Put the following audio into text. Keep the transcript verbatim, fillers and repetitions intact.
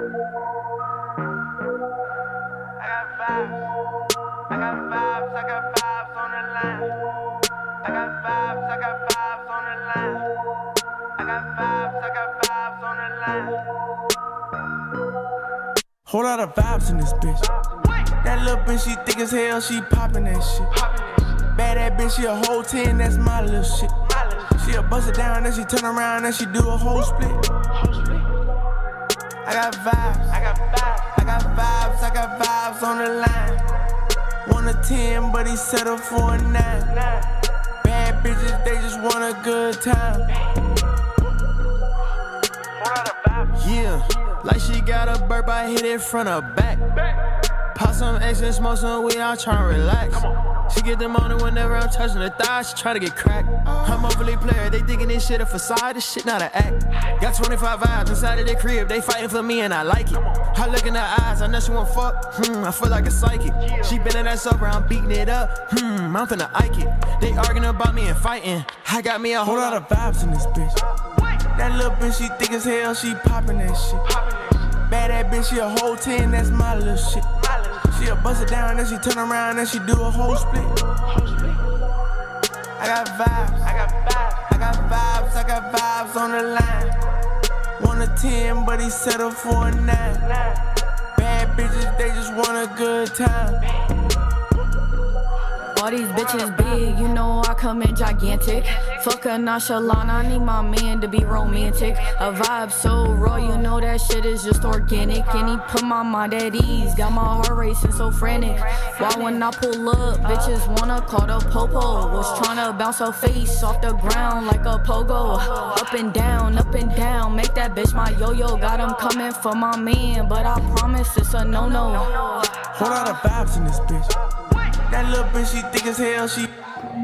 I got vibes, I got vibes on the line. I got vibes, I got vibes on the line. I got vibes, I got vibes on the line. Whole lot of vibes in this bitch. That little bitch, she thick as hell, she poppin' that shit. Bad that bitch, she a whole ten, that's my little shit. She'll bust it down, then she turn around, and she do a whole split. I got vibes, I got vibes, I got vibes, I got vibes on the line. One to ten, but he settled for a nine. Bad bitches, they just want a good time. Yeah, like she got a burp, I hit it front or back. Pop some X and smoke some weed, I'm tryna relax. She get the money whenever I'm touching her thighs, she try to get cracked. I'm overly player, they thinking this shit a facade, this shit not an act. Got twenty-five vibes inside of their crib, they fighting for me and I like it. I look in her eyes, I know she want fuck, hmm, I feel like a psychic. She bending that sober, I'm beating it up, hmm, I'm finna Ike it. They arguing about me and fighting, I got me a whole Whole lot of vibes in this bitch. That little bitch, she thick as hell, she poppin' that shit. Bad that bitch, she a whole ten, that's my little shit. She'll bust it down, then she turn around, and she do a whole split. I got vibes, I got vibes, I got vibes, I got vibes on the line. One to ten, but he settled for a nine. Bad bitches, they just want a good time. All these bitches big, you know I come in gigantic. Fuck a nonchalant, I need my man to be romantic. A vibe so raw, you know that shit is just organic. And he put my mind at ease, got my heart racing so frantic. Why when I pull up, bitches wanna call the popo. Was tryna bounce her face off the ground like a pogo. Up and down, up and down, make that bitch my yo-yo. Got him coming for my man, but I promise it's a no-no. Whole lot of vibes in this bitch. That little bitch, she thick as hell, she